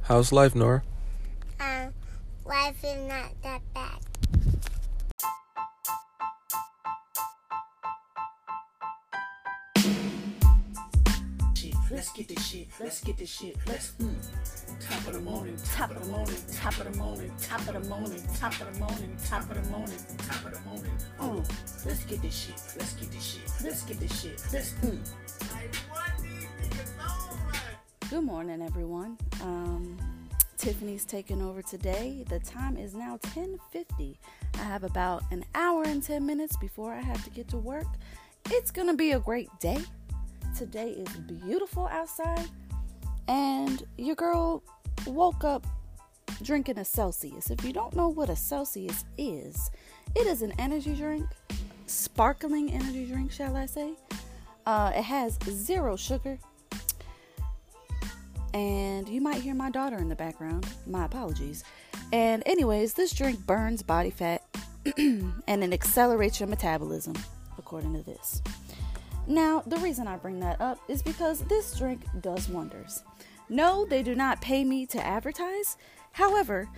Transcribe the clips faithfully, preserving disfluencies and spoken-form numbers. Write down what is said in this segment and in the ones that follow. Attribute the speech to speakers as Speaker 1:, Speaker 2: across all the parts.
Speaker 1: How's life, Nora?
Speaker 2: Um, life is not that bad.
Speaker 3: Let's get this shit. Let's get this shit. Let's mm. Top of the morning. Top of the morning. Top of the morning. Top of the morning. Top of the morning. Top of the morning. Top of the morning. Oh, let's get this shit. Let's get this shit. Let's get this shit. Let's mm.
Speaker 4: Good morning, everyone. Um, Tiffany's taking over today. The time is now ten fifty. I have about an hour and ten minutes before I have to get to work. It's gonna be a great day. Today is beautiful outside, and your girl woke up drinking a Celsius. If you don't know what a Celsius is, it is an energy drink, sparkling energy drink, shall I say. Uh, it has zero sugar, and you might hear my daughter in the background. My apologies. And anyways, this drink burns body fat, and it accelerates your metabolism, according to this. Now, the reason I bring that up is because this drink does wonders. No, they do not pay me to advertise. However,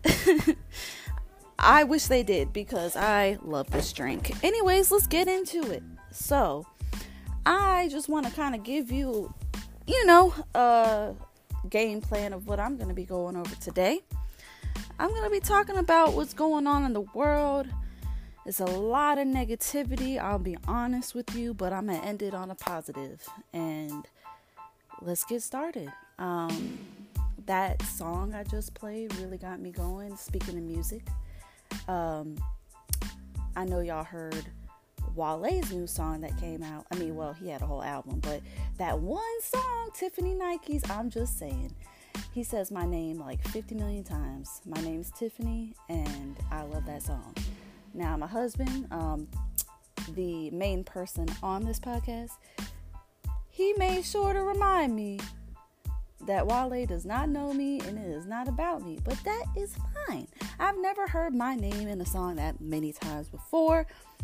Speaker 4: I wish they did because I love this drink. Anyways, let's get into it. So, I just want to kind of give you, you know, a game plan of what I'm going to be going over today. I'm going to be talking about what's going on in the world. There's a lot of negativity, I'll be honest with you, but I'm going to end it on a positive. And let's get started. Um, that song I just played really got me going. Speaking of music, um, I know y'all heard Wale's new song that came out. I mean, well, he had a whole album, but that one song, Tiffany Nikes, I'm just saying. He says my name like fifty million times. My name's Tiffany, and I love that song. Now, my husband, um, the main person on this podcast, he made sure to remind me that Wale does not know me and it is not about me. But that is fine. I've never heard my name in a song that many times before.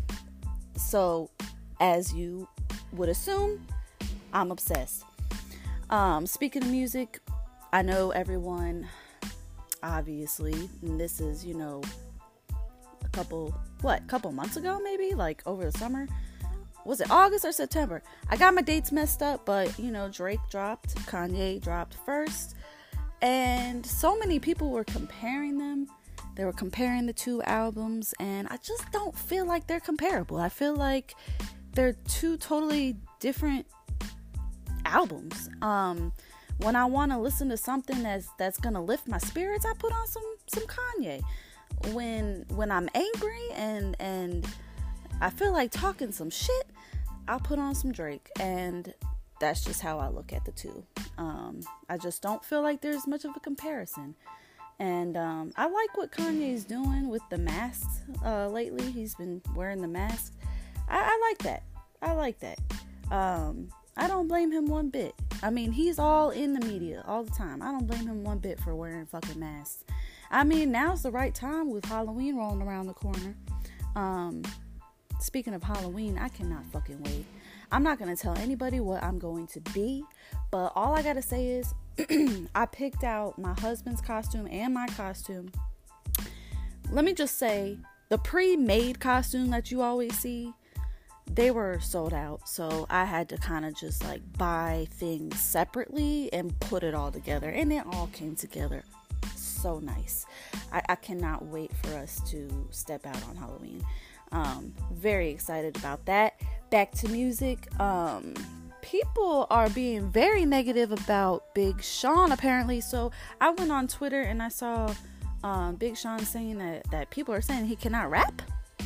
Speaker 4: So, as you would assume, I'm obsessed. Um, speaking of music, I know everyone, obviously, and this is, you know, a couple, what, couple months ago, maybe, like over the summer. Was it August or September? I got my dates messed up, but, you know, Drake dropped, Kanye dropped first, and so many people were comparing them. They were comparing the two albums, and I just don't feel like they're comparable. I feel like they're two totally different albums. Um, when I want to listen to something that's that's gonna lift my spirits, I put on some some Kanye. When when I'm angry and and I feel like talking some shit, I'll put on some Drake, and that's just how I look at the two. Um, I just don't feel like there's much of a comparison. And um, I like what Kanye's doing with the masks uh, lately. He's been wearing the mask. I, I like that. I like that. Um, I don't blame him one bit. I mean, he's all in the media all the time. I don't blame him one bit for wearing fucking masks. I mean, now's the right time with Halloween rolling around the corner. Um, speaking of Halloween, I cannot fucking wait. I'm not going to tell anybody what I'm going to be, but all I got to say is I picked out my husband's costume and my costume. Let me just say, the pre-made costume that you always see, they were sold out, so I had to kind of just like buy things separately and put it all together, and it all came together so nice. I, I cannot wait for us to step out on Halloween. Um, very excited about that. Back to music. Um, people are being very negative about Big Sean, apparently. So I went on Twitter and I saw um, Big Sean saying that, that people are saying he cannot rap.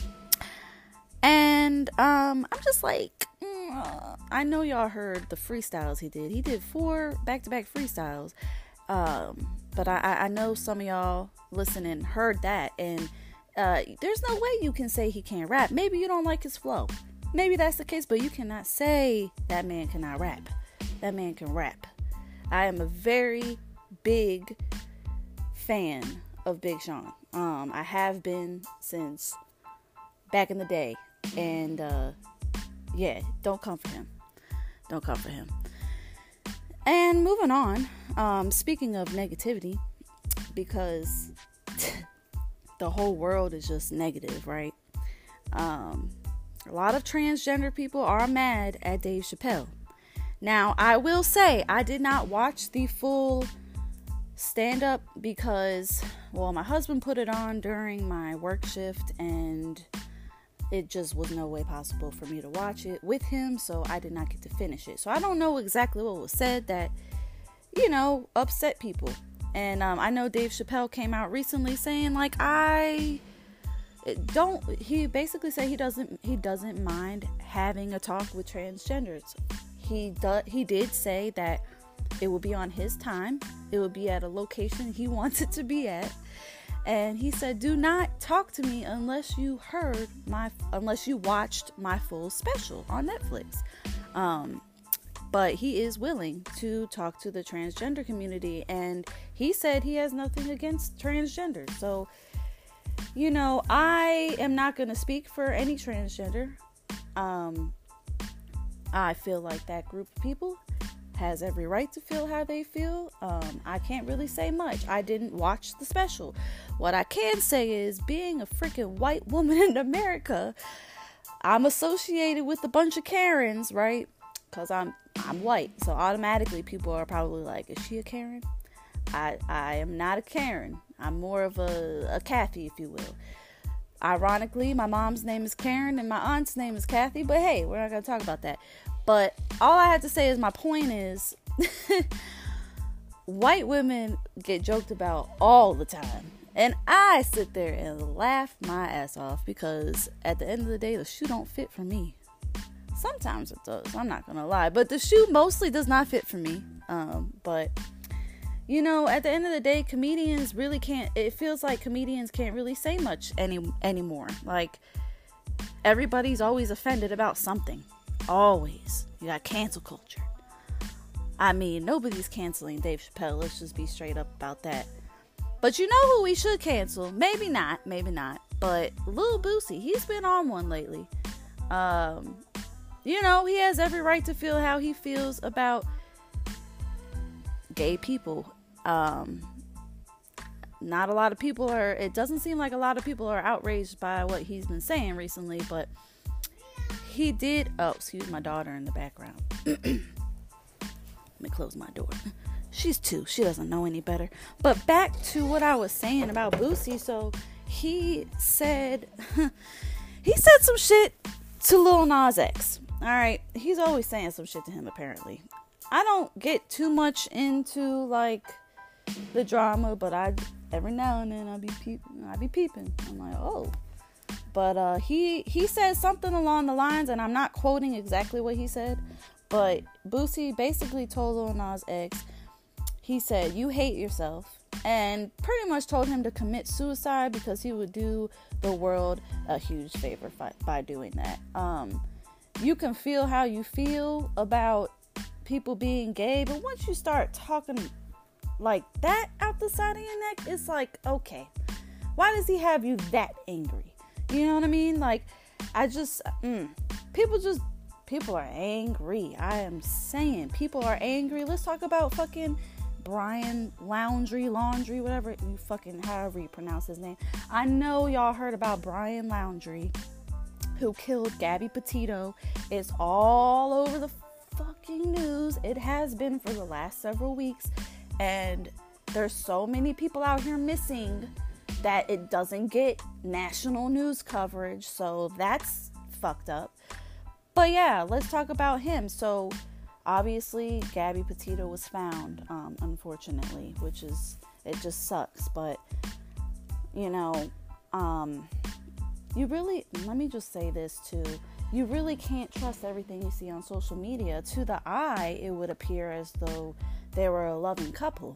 Speaker 4: And um, I'm just like, mm, I know y'all heard the freestyles he did. He did four back-to-back freestyles. Um, but I, I know some of y'all listening heard that, and uh, there's no way you can say he can't rap. Maybe you don't like his flow. Maybe that's the case, but you cannot say that man cannot rap. That man can rap. I am a very big fan of Big Sean. Um, I have been since back in the day, and uh, yeah, don't come for him. Don't come for him. And moving on, um, speaking of negativity, because the whole world is just negative, right? Um, a lot of transgender people are mad at Dave Chappelle. Now, I will say, I did not watch the full stand-up because, well, my husband put it on during my work shift, and it just was no way possible for me to watch it with him, so I did not get to finish it. So I don't know exactly what was said that, you know, upset people. And um, I know Dave Chappelle came out recently saying, like, I don't, he basically said he doesn't, he doesn't mind having a talk with transgenders. He do, he did say that it will be on his time. It will be at a location he wants it to be at. And he said, do not talk to me unless you heard my, unless you watched my full special on Netflix. Um, but he is willing to talk to the transgender community. And he said he has nothing against transgender. So, you know, I am not going to speak for any transgender. Um, I feel like that group of people has every right to feel how they feel. Um, I can't really say much. I didn't watch the special. What I can say is, being a freaking white woman in America, I'm associated with a bunch of Karens, right? Because I'm I'm white, so automatically people are probably like, is she a Karen? I I am not a Karen. I'm more of a, a Kathy, if you will. Ironically, my mom's name is Karen and my aunt's name is Kathy, but hey, we're not going to talk about that. But all I had to say is, my point is, white women get joked about all the time. And I sit there and laugh my ass off, because at the end of the day, the shoe don't fit for me. Sometimes it does, I'm not going to lie. But the shoe mostly does not fit for me. Um, but, you know, at the end of the day, comedians really can't, it feels like comedians can't really say much any anymore. Like, everybody's always offended about something. Always. You got cancel culture. I mean, nobody's canceling Dave Chappelle. Let's just be straight up about that. But you know who we should cancel? Maybe not. Maybe not. But Lil Boosie, he's been on one lately. Um, you know, he has every right to feel how he feels about gay people. Um, not a lot of people are, it doesn't seem like a lot of people are outraged by what he's been saying recently, but he did, oh, excuse my daughter in the background. Let me close my door. She's two. She doesn't know any better. But back to what I was saying about Boosie. So he said, he said some shit to Lil Nas X. All right. He's always saying some shit to him, apparently. I don't get too much into, like, the drama, but I, every now and then I'll be peeping. I'll be peeping. I'm like, oh. But uh, he, he said something along the lines, and I'm not quoting exactly what he said, but Boosie basically told Lil Nas X, he said, you hate yourself, and pretty much told him to commit suicide because he would do the world a huge favor by, by doing that. Um, you can feel how you feel about people being gay, but once you start talking like that out the side of your neck, it's like, okay, why does he have you that angry? You know what I mean? Like, I just, mm, people just, people are angry. I am saying, people are angry. Let's talk about fucking Brian Laundrie, Laundrie, whatever you fucking, however you pronounce his name. I know y'all heard about Brian Laundrie, who killed Gabby Petito. It's all over the fucking news. It has been for the last several weeks. And there's so many people out here missing that it doesn't get national news coverage, so that's fucked up. But yeah, let's talk about him. So obviously Gabby Petito was found, um, unfortunately, which is, it just sucks. But you know, um, you really, let me just say this too, you really can't trust everything you see on social media. To the eye, it would appear as though they were a loving couple,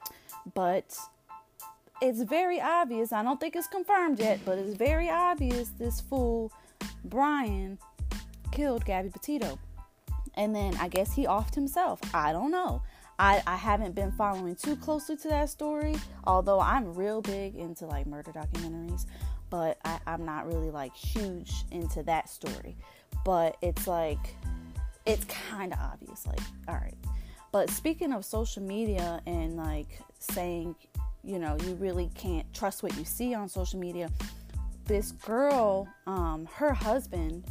Speaker 4: but it's very obvious, I don't think it's confirmed yet, but it's very obvious this fool, Brian, killed Gabby Petito. And then I guess he offed himself. I don't know. I, I haven't been following too closely to that story, although I'm real big into, like, murder documentaries, but I, I'm not really, like, huge into that story. But it's, like, it's kind of obvious, like, all right. But speaking of social media and like saying, you know, you really can't trust what you see on social media. This girl, um, her husband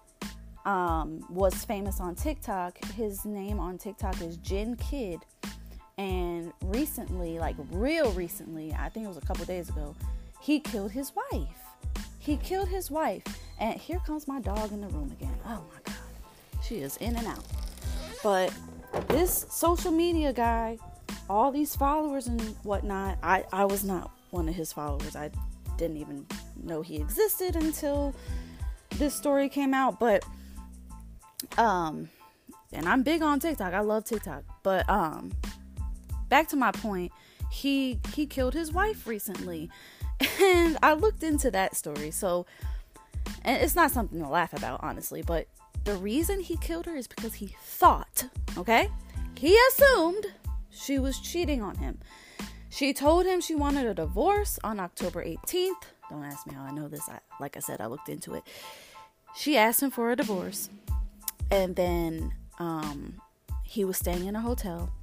Speaker 4: um, was famous on TikTok. His name on TikTok is Jin Kid. And recently, like real recently, I think it was a couple days ago, he killed his wife. He killed his wife. And here comes my dog in the room again. Oh my God. She is in and out. But this social media guy, all these followers and whatnot, I, I was not one of his followers. I didn't even know he existed until this story came out. But, um, and I'm big on TikTok. I love TikTok. But, um, back to my point, he, he killed his wife recently. And I looked into that story. So, and it's not something to laugh about, honestly, but the reason he killed her is because he thought, okay? He assumed she was cheating on him. She told him she wanted a divorce on October eighteenth. Don't ask me how I know this. I, like I said, I looked into it. She asked him for a divorce. And then um, he was staying in a hotel.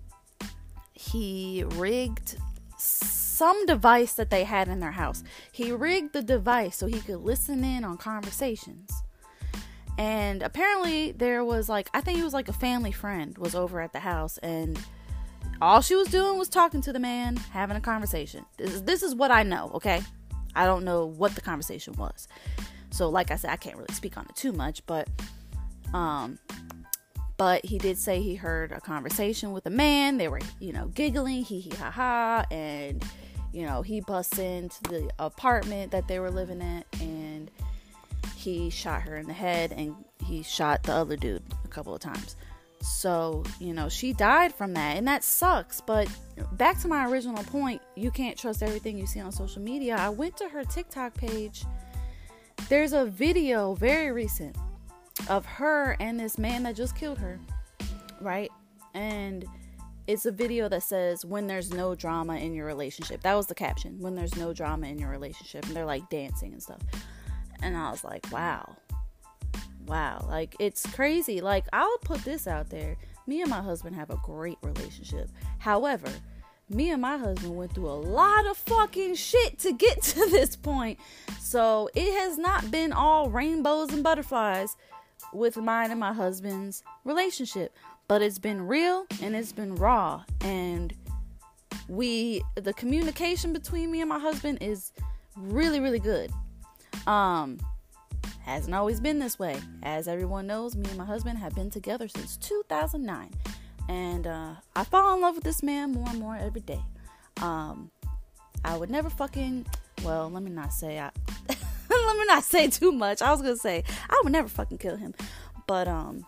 Speaker 4: He rigged some device that they had in their house. He rigged the device so he could listen in on conversations. And apparently there was like, I think it was like a family friend was over at the house, and all she was doing was talking to the man, having a conversation. This is, this is what I know, okay? I don't know what the conversation was. So like I said, I can't really speak on it too much, but um but he did say he heard a conversation with a man. They were, you know, giggling, hee hee ha ha, and you know, he busts into the apartment that they were living in, and he shot her in the head, and he shot the other dude a couple of times. So, you know, she died from that, and that sucks. But back to my original point, you can't trust everything you see on social media. I went to her TikTok page. There's a video, very recent, of her and this man that just killed her, right? And it's a video that says, when there's no drama in your relationship. That was the caption, when there's no drama in your relationship. And they're like dancing and stuff. And I was like, wow. Wow. Like, it's crazy. Like, I'll put this out there. Me and my husband have a great relationship. However, me and my husband went through a lot of fucking shit to get to this point. So it has not been all rainbows and butterflies with mine and my husband's relationship. But it's been real and it's been raw. And we, the communication between me and my husband is really, really good. Um, hasn't always been this way. As everyone knows, me and my husband have been together since two thousand nine. And uh, I fall in love with this man more and more every day. Um, I would never fucking, well, let me not say, I, let me not say too much. I was going to say, I would never fucking kill him. But, um,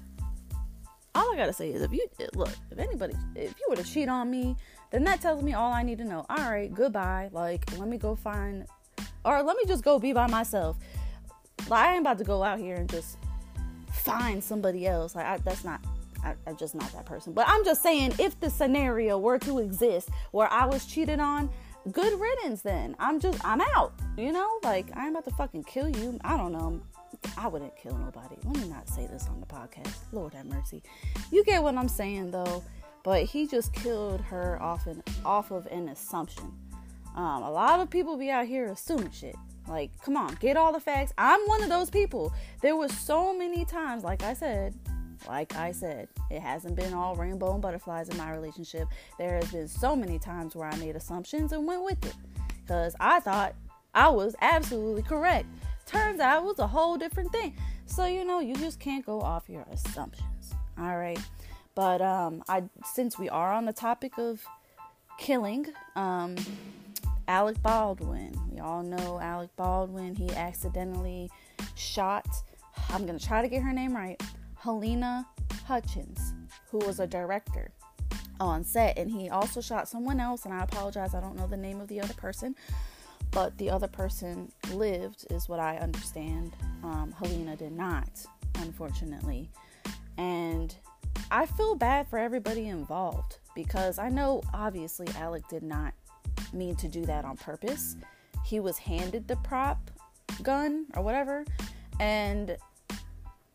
Speaker 4: all I gotta say is, if you, look, if anybody, if you were to cheat on me, then that tells me all I need to know. All right, goodbye. Like, let me go find, or let me just go be by myself. Like, I ain't about to go out here and just find somebody else. Like, I, that's not, I, I'm just not that person. But I'm just saying, if the scenario were to exist where I was cheated on, good riddance then. I'm just, I'm out, you know? Like, I ain't about to fucking kill you. I don't know. I wouldn't kill nobody. Let me not say this on the podcast. Lord have mercy. You get what I'm saying, though. But he just killed her off, an, off of an assumption. Um, a lot of people be out here assuming shit. Like, come on, get all the facts. I'm one of those people. There was so many times, like I said, like I said, it hasn't been all rainbow and butterflies in my relationship. There has been so many times where I made assumptions and went with it. Because I thought I was absolutely correct. Turns out it was a whole different thing. So, you know, you just can't go off your assumptions. All right. But um, I since we are on the topic of killing, um, Alec Baldwin. We all know Alec Baldwin. He accidentally shot, I'm going to try to get her name right, Halyna Hutchins, who was a director on set. And he also shot someone else. And I apologize, I don't know the name of the other person. But the other person lived, is what I understand. Um, Halyna did not, unfortunately. And I feel bad for everybody involved. Because I know, obviously, Alec did not mean to do that on purpose. He was handed the prop gun or whatever. And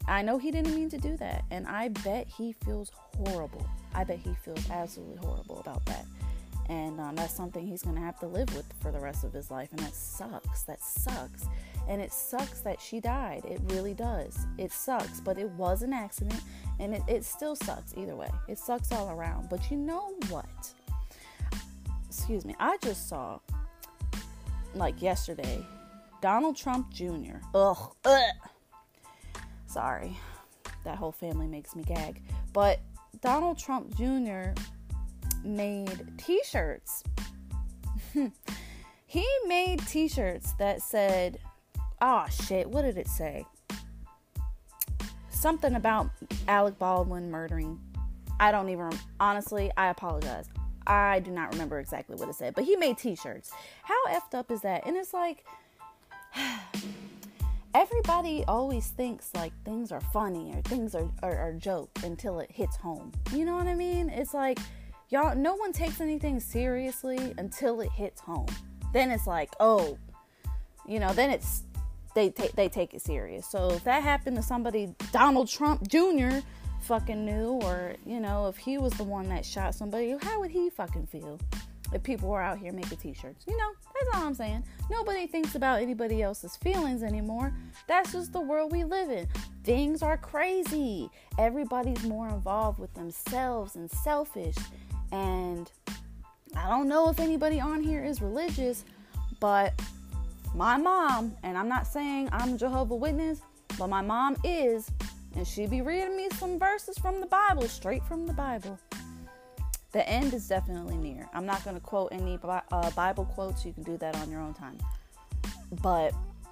Speaker 4: I know he didn't mean to do that. And I bet he feels horrible. I bet he feels absolutely horrible about that. And um, that's something he's going to have to live with for the rest of his life. And that sucks. That sucks. And it sucks that she died. It really does. It sucks. But it was an accident. And it, it still sucks either way. It sucks all around. But you know what? Excuse me. I just saw, like yesterday, Donald Trump Junior Ugh. Ugh. Sorry. That whole family makes me gag. But Donald Trump Junior made t-shirts. He made t-shirts that said, oh shit, what did it say? Something about Alec Baldwin murdering. I don't even, honestly, I apologize. I do not remember exactly what it said, but he made t-shirts. How effed up is that? And it's like, everybody always thinks like things are funny or things are, are, are joke until it hits home. You know what I mean? It's like, y'all, no one takes anything seriously until it hits home. Then it's like, oh, you know, then it's, they, ta- they take it serious. So if that happened to somebody Donald Trump Junior fucking knew, or, you know, if he was the one that shot somebody, how would he fucking feel if people were out here making t-shirts? You know, that's all I'm saying. Nobody thinks about anybody else's feelings anymore. That's just the world we live in. Things are crazy. Everybody's more involved with themselves and selfish. And I don't know if anybody on here is religious, but my mom, and I'm not saying I'm a Jehovah's Witness, but my mom is, and she be reading me some verses from the Bible, straight from the Bible. The end is definitely near. I'm not going to quote any uh, Bible quotes. You can do that on your own time. But,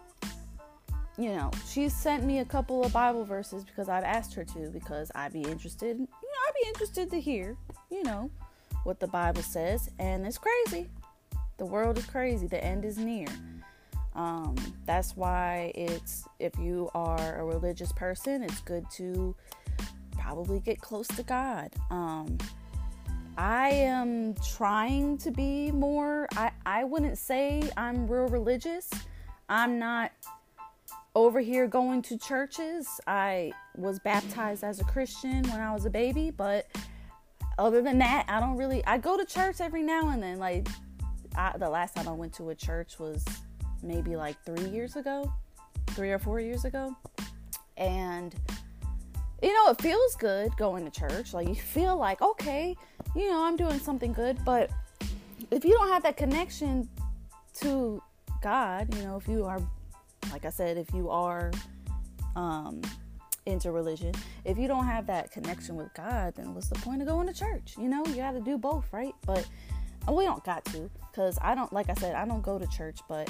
Speaker 4: you know, she sent me a couple of Bible verses because I've asked her to, because I'd be interested, you know, I'd be interested to hear, you know, what the Bible says. And it's crazy. The world is crazy. The end is near. Um, that's why it's, if you are a religious person, it's good to probably get close to God. Um, I am trying to be more, I, I wouldn't say I'm real religious. I'm not over here going to churches. I was baptized as a Christian when I was a baby, but other than that, I don't really, I go to church every now and then. Like, I, the last time I went to a church was maybe like three years ago, three or four years ago. And, you know, it feels good going to church. Like, you feel like, okay, you know, I'm doing something good. But if you don't have that connection to God, you know, if you are, like I said, if you are um, into religion, if you don't have that connection with God, then what's the point of going to church? You know, you got to do both, right? But we don't got to, because I don't, like I said, I don't go to church, but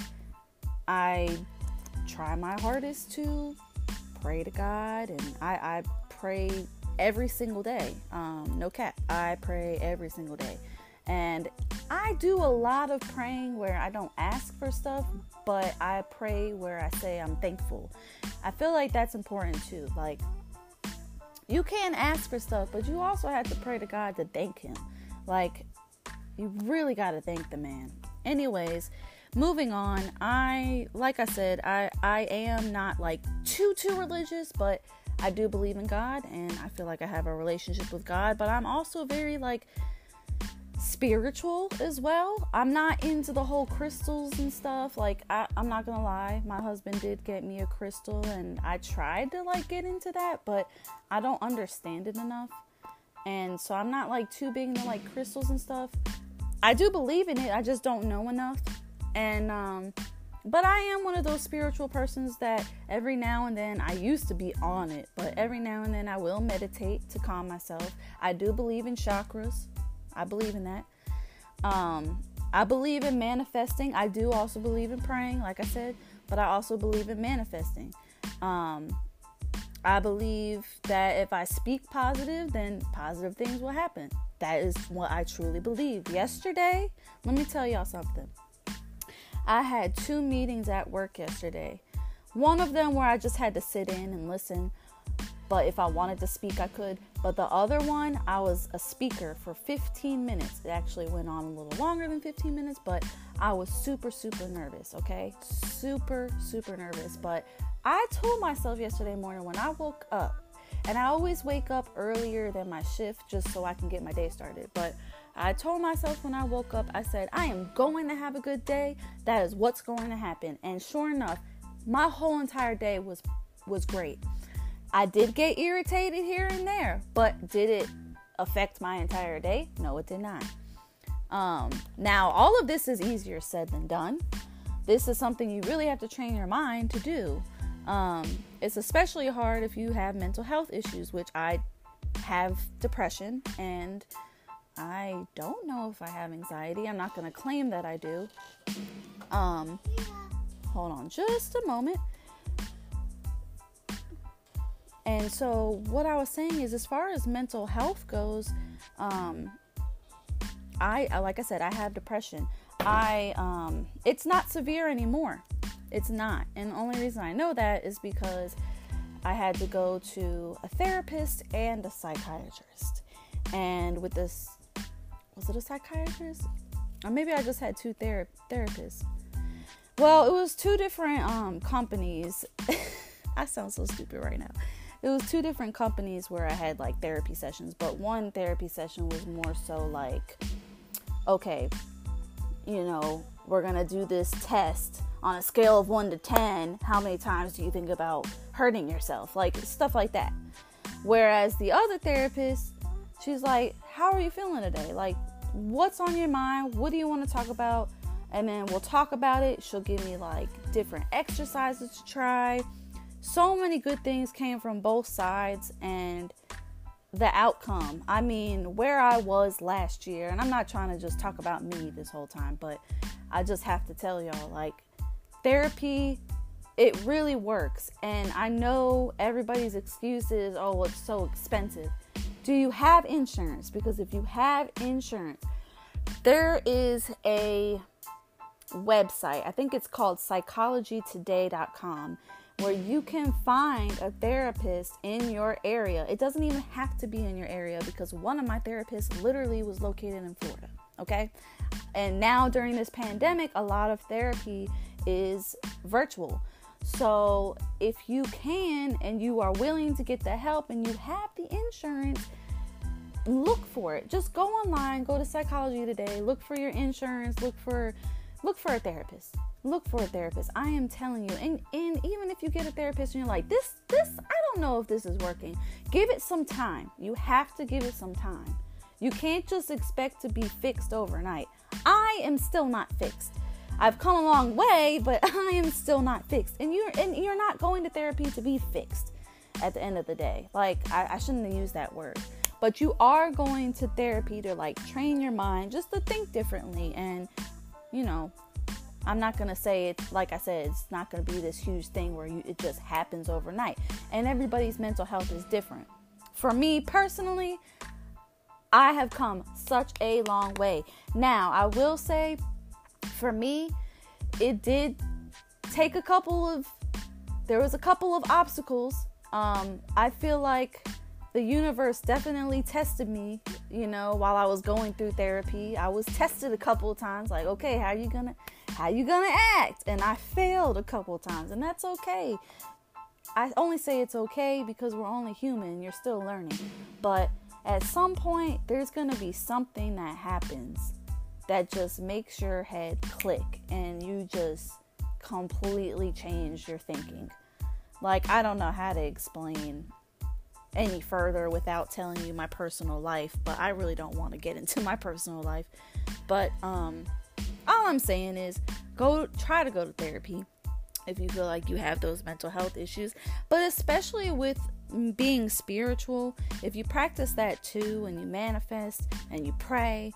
Speaker 4: I try my hardest to pray to God, and I, I pray every single day. Um, no cap. I pray every single day. And I do a lot of praying where I don't ask for stuff, but I pray where I say I'm thankful. I feel like that's important too. Like, you can ask for stuff, but you also have to pray to God to thank him. Like, you really got to thank the man. Anyways, moving on. I, like I said, I, I am not like too, too religious, but I do believe in God, and I feel like I have a relationship with God, but I'm also very like spiritual as well. I'm not into the whole crystals and stuff. Like, I, I'm not gonna lie, my husband did get me a crystal, and I tried to like get into that, but I don't understand it enough. And so I'm not like too big into like crystals and stuff. I do believe in it, I just don't know enough. And um but I am one of those spiritual persons that every now and then, I used to be on it, but every now and then I will meditate to calm myself. I do believe in chakras. I believe in that. Um, I believe in manifesting. I do also believe in praying, like I said, but I also believe in manifesting. Um, I believe that if I speak positive, then positive things will happen. That is what I truly believe. Yesterday, let me tell y'all something. I had two meetings at work yesterday. One of them where I just had to sit in and listen. but if I wanted to speak, I could. But the other one, I was a speaker for fifteen minutes. It actually went on a little longer than fifteen minutes, but I was super, super nervous, okay? Super, super nervous. But I told myself yesterday morning when I woke up, and I always wake up earlier than my shift just so I can get my day started. But I told myself when I woke up, I said, I am going to have a good day. That is what's going to happen. And sure enough, my whole entire day was was great. I did get irritated here and there, but did it affect my entire day? No, it did not. Um, now, all of this is easier said than done. This is something you really have to train your mind to do. Um, it's especially hard if you have mental health issues, which I have depression, and I don't know if I have anxiety. I'm not going to claim that I do. Um, hold on just a moment. And so what I was saying is, as far as mental health goes, um, I, like I said, I have depression. I, um, it's not severe anymore. It's not. And the only reason I know that is because I had to go to a therapist and a psychiatrist. And with this, was it a psychiatrist? Or maybe I just had two ther- therapists. Well, it was two different um, companies. I sound so stupid right now. It was two different companies where I had like therapy sessions, but one therapy session was more so like, okay, you know, we're going to do this test on a scale of one to ten. How many times do you think about hurting yourself? Like stuff like that. Whereas the other therapist, she's like, how are you feeling today? Like, what's on your mind? What do you want to talk about? And then we'll talk about it. She'll give me like different exercises to try. So many good things came from both sides, and the outcome, I mean, where I was last year, and I'm not trying to just talk about me this whole time, but I just have to tell y'all, like, therapy, it really works. And I know everybody's excuse is, oh, it's so expensive. Do you have insurance? Because if you have insurance, there is a website, I think it's called psychology today dot com, where you can find a therapist in your area. It doesn't even have to be in your area, because one of my therapists literally was located in Florida, okay? And now during this pandemic, a lot of therapy is virtual. So if you can and you are willing to get the help and you have the insurance, look for it. Just go online, go to Psychology Today, look for your insurance, look for look for a therapist. Look for a therapist. I am telling you. And, and even if you get a therapist and you're like, this, this, I don't know if this is working. Give it some time. You have to give it some time. You can't just expect to be fixed overnight. I am still not fixed. I've come a long way, but I am still not fixed. And you're, and you're not going to therapy to be fixed at the end of the day. Like, I, I shouldn't have used that word. But you are going to therapy to, like, train your mind just to think differently. And, you know, I'm not going to say it, like I said, it's not going to be this huge thing where you, it just happens overnight. And everybody's mental health is different. For me personally, I have come such a long way. Now, I will say, for me, it did take a couple of, there was a couple of obstacles. Um, I feel like the universe definitely tested me, you know, while I was going through therapy. I was tested a couple of times, like, okay, how you gonna, how you gonna act? And I failed a couple of times, and that's okay. I only say it's okay because we're only human. You're still learning. But at some point, there's gonna be something that happens that just makes your head click, and you just completely change your thinking. Like, I don't know how to explain any further without telling you my personal life, but I really don't want to get into my personal life. But um all I'm saying is, go try to go to therapy if you feel like you have those mental health issues. But especially with being spiritual, if you practice that too, and you manifest and you pray,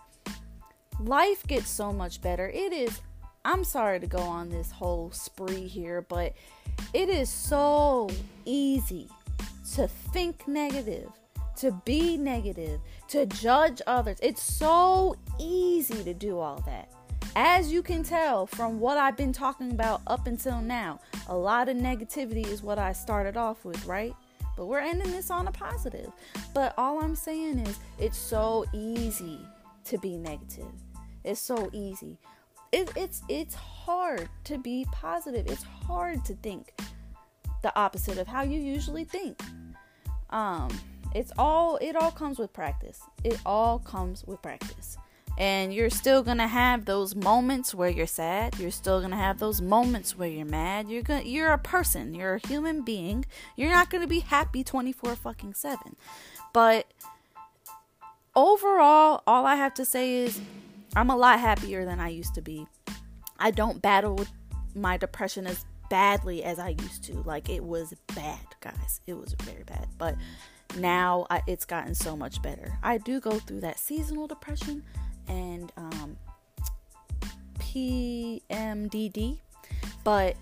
Speaker 4: life gets so much better. It is, I'm sorry to go on this whole spree here, but it is so easy to think negative, to be negative, to judge others. It's so easy to do all that. As you can tell from what I've been talking about up until now, a lot of negativity is what I started off with, right? but we're ending this on a positive. But all I'm saying is, it's so easy to be negative. It's so easy. It, it's it's hard to be positive. It's hard to think the opposite of how you usually think. Um, it's all it all comes with practice. It all comes with practice. And you're still gonna have those moments where you're sad. You're still gonna have those moments where you're mad. You're gonna you're a person. You're a human being. You're not gonna be happy twenty-four fucking seven. But overall, all I have to say is, I'm a lot happier than I used to be. I don't battle with my depression as badly as I used to. Like, it was bad, guys. It was very bad. But now I, it's gotten so much better. I do go through that seasonal depression and um, P M D D. But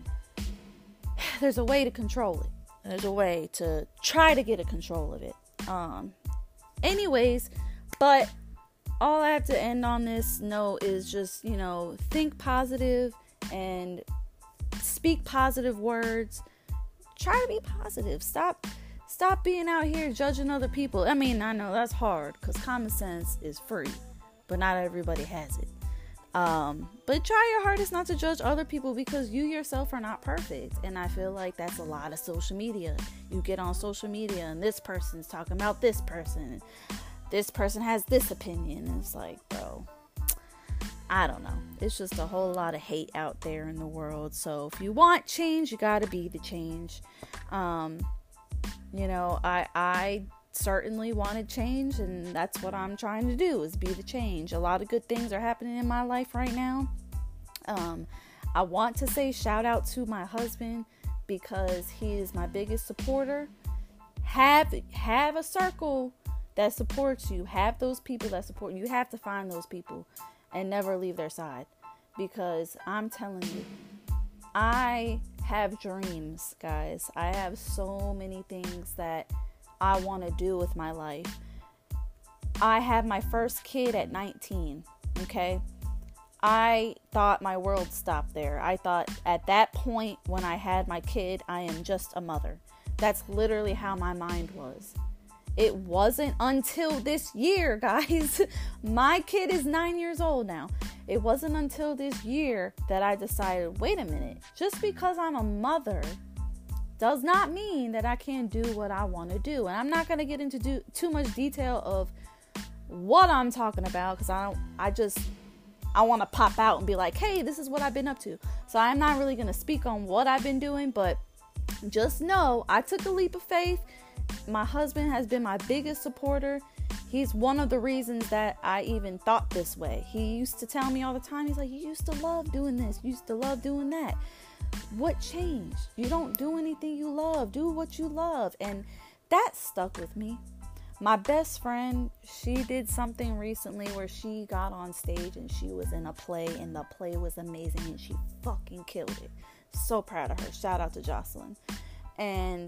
Speaker 4: there's a way to control it. There's a way to try to get a control of it. Um, anyways, but all I have to end on this note is just, you know, think positive and speak positive words. Try to be positive. Stop, stop being out here judging other people. I mean, I know that's hard because common sense is free, but not everybody has it. Um, but try your hardest not to judge other people because you yourself are not perfect. And I feel like that's a lot of social media. You get on social media and this person's talking about this person. This person has this opinion. It's like, bro, I don't know. It's just a whole lot of hate out there in the world. So if you want change, you got to be the change. Um, you know, I, I certainly wanted change, and that's what I'm trying to do, is be the change. A lot of good things are happening in my life right now. Um, I want to say shout out to my husband because he is my biggest supporter. Have, have a circle that supports you. Have those people that support you. You have to find those people and never leave their side, because I'm telling you, I have dreams, guys. I have so many things that I want to do with my life. I had my first kid at nineteen, okay? I thought my world stopped there. I thought at that point when I had my kid, I am just a mother. That's literally how my mind was. It wasn't until this year, guys. My kid is nine years old now. It wasn't until this year that I decided, wait a minute, just because I'm a mother does not mean that I can't do what I want to do. And I'm not going to get into do, too much detail of what I'm talking about, because I don't, I just, I want to pop out and be like, hey, this is what I've been up to. So I'm not really going to speak on what I've been doing, but just know I took a leap of faith. My husband has been my biggest supporter. He's one of the reasons that I even thought this way. He used to tell me all the time, he's like, you used to love doing this. You used to love doing that. What changed? You don't do anything you love. Do what you love. And that stuck with me. My best friend, she did something recently where she got on stage and she was in a play, and the play was amazing and she fucking killed it. So proud of her. Shout out to Jocelyn. And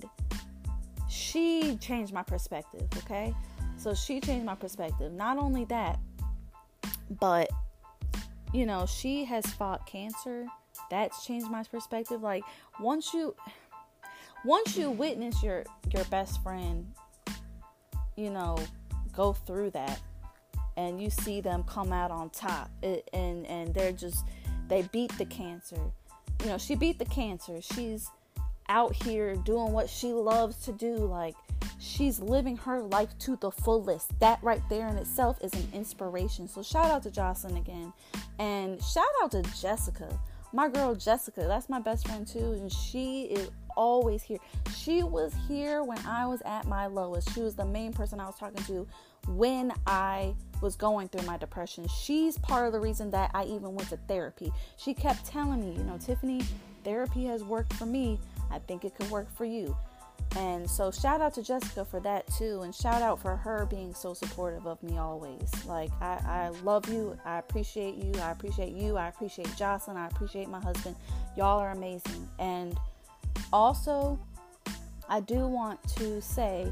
Speaker 4: she changed my perspective, okay? So she changed my perspective. Not only that, but, you know, she has fought cancer. That's changed my perspective. Like, once you, once you witness your, your best friend, you know, go through that, and you see them come out on top, it, and, and they're just, they beat the cancer. You know, she beat the cancer. She's out here doing what she loves to do. Like, she's living her life to the fullest. That right there in itself is an inspiration. So shout out to Jocelyn again, and shout out to Jessica, my girl Jessica. That's my best friend too, and she is always here. She was here when I was at my lowest. She was the main person I was talking to when I was going through my depression. She's part of the reason that I even went to therapy. She kept telling me, you know, Tiffany, therapy has worked for me. I think it could work for you. And so shout out to Jessica for that too. And shout out for her being so supportive of me always. Like, I, I love you. I appreciate you. I appreciate you. I appreciate Jocelyn. I appreciate my husband. Y'all are amazing. And also, I do want to say,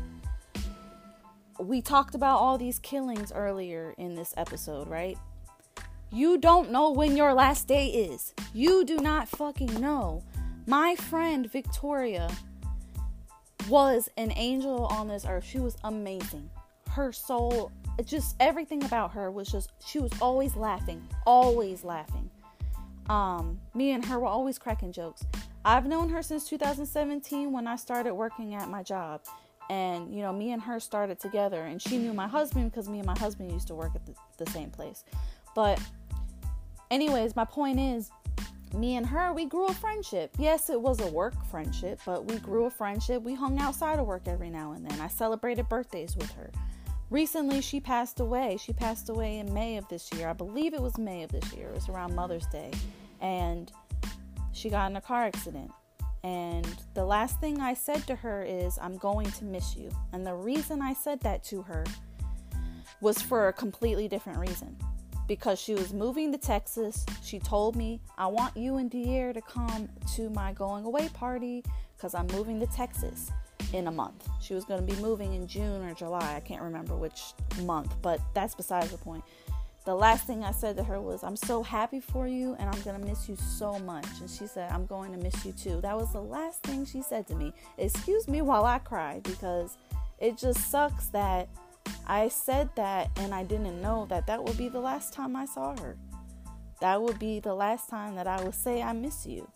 Speaker 4: we talked about all these killings earlier in this episode, right? You don't know when your last day is. You do not fucking know. My friend Victoria, was an angel on this earth. She was amazing. Her soul, just everything about her was just, she was always laughing, always laughing. Um, me and her were always cracking jokes. I've known her since two thousand seventeen when I started working at my job. And, you know, me and her started together. And she knew my husband because me and my husband used to work at the, the same place. But anyways, my point is, me and her, we grew a friendship. Yes, it was a work friendship, but we grew a friendship. We hung outside of work every now and then. I celebrated birthdays with her. Recently, she passed away. She passed away in May of this year. I believe it was May of this year. It was around Mother's Day. And she got in a car accident. And the last thing I said to her is, I'm going to miss you. And the reason I said that to her was for a completely different reason. Because she was moving to Texas. She told me, I want you and Dier to come to my going away party because I'm moving to Texas in a month. She was going to be moving in June or July. I can't remember which month, but that's besides the point. The last thing I said to her was, I'm so happy for you and I'm going to miss you so much. And she said, I'm going to miss you too. That was the last thing she said to me. Excuse me while I cry, because it just sucks that I said that and I didn't know that that would be the last time I saw her. That would be the last time that I would say I miss you.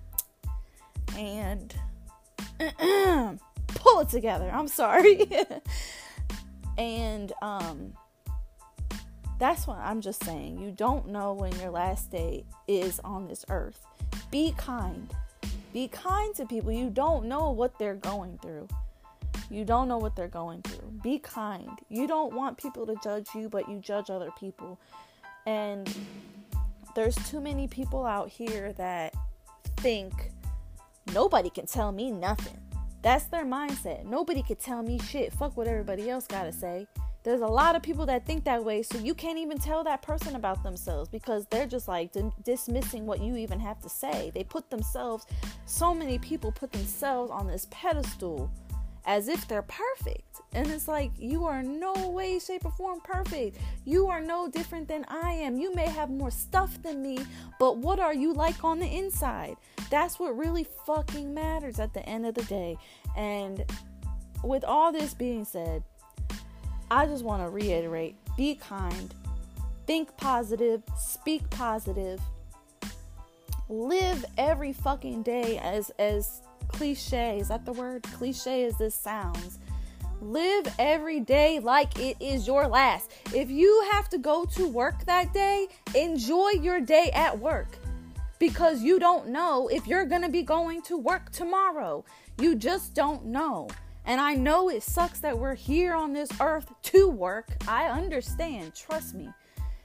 Speaker 4: And pull it together. I'm sorry. And um, that's what I'm just saying. You don't know when your last day is on this earth. Be kind. Be kind to people. You don't know what they're going through. You don't know what they're going through. Be kind. You don't want people to judge you, but you judge other people. And there's too many people out here that think nobody can tell me nothing. That's their mindset. Nobody can tell me shit. Fuck what everybody else gotta say. There's a lot of people that think that way, so you can't even tell that person about themselves because they're just like d- dismissing what you even have to say. They put themselves, so many people put themselves on this pedestal as if they're perfect. And it's like, you are no way, shape, or form perfect. You are no different than I am. You may have more stuff than me, but what are you like on the inside? That's what really fucking matters at the end of the day. And with all this being said, I just want to reiterate, be kind, think positive, speak positive, live every fucking day as, as cliche, is that the word? Cliche as this sounds. Live every day like it is your last. If you have to go to work that day, enjoy your day at work. Because you don't know if you're going to be going to work tomorrow. You just don't know. And I know it sucks that we're here on this earth to work. I understand. Trust me.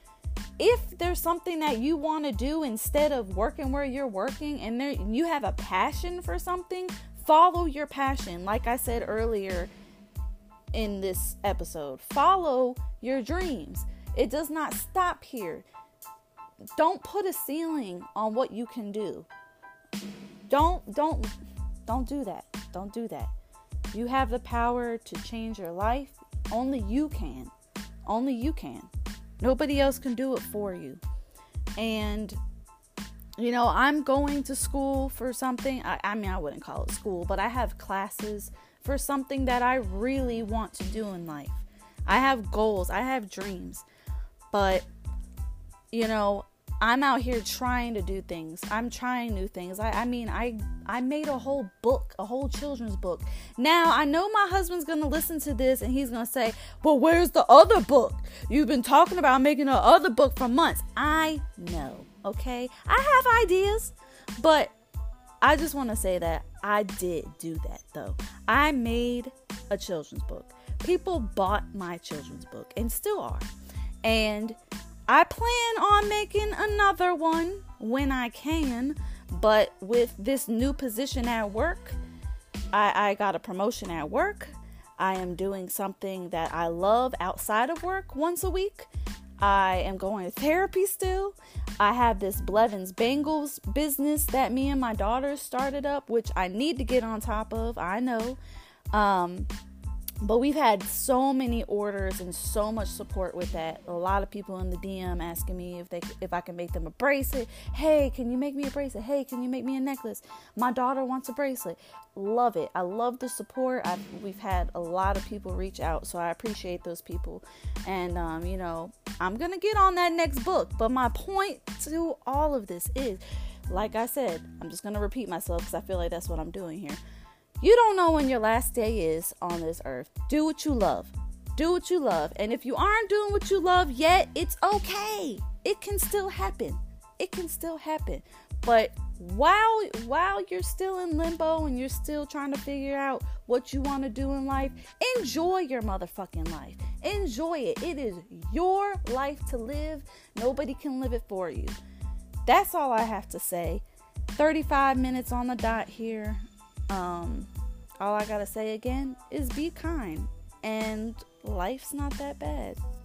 Speaker 4: If there's something that you want to do instead of working where you're working and there, you have a passion for something, follow your passion. Like I said earlier in this episode, follow your dreams. It does not stop here. Don't put a ceiling on what you can do. Don't, don't, don't do that. Don't do that. You have the power to change your life. Only you can. Only you can. Nobody else can do it for you. And, you know, I'm going to school for something. I, I mean, I wouldn't call it school, but I have classes for something that I really want to do in life. I have goals. I have dreams. But, you know, I'm out here trying to do things. I'm trying new things. I, I mean, I, I made a whole book, a whole children's book. Now, I know my husband's going to listen to this and he's going to say, well, where's the other book? You've been talking about making a other book for months. I know, okay? I have ideas, but I just want to say that I did do that, though. I made a children's book. People bought my children's book and still are. And I plan on making another one when I can, but with this new position at work, I, I got a promotion at work. I am doing something that I love outside of work once a week. I am going to therapy still. I have this Blevins Bengals business that me and my daughter started up, which I need to get on top of. I know. Um, But we've had so many orders and so much support with that. A lot of people in the D M asking me if they if I can make them a bracelet. Hey, can you make me a bracelet? Hey, can you make me a necklace? My daughter wants a bracelet. Love it. I love the support. I've, we've had a lot of people reach out, so I appreciate those people. And, um, you know, I'm going to get on that next book. But my point to all of this is, like I said, I'm just going to repeat myself because I feel like that's what I'm doing here. You don't know when your last day is on this earth. Do what you love. Do what you love. And if you aren't doing what you love yet, it's okay. It can still happen. It can still happen. But while while you're still in limbo and you're still trying to figure out what you want to do in life, enjoy your motherfucking life. Enjoy it. It is your life to live. Nobody can live it for you. That's all I have to say. thirty-five minutes on the dot here. Um, all I gotta say again is be kind, and life's not that bad.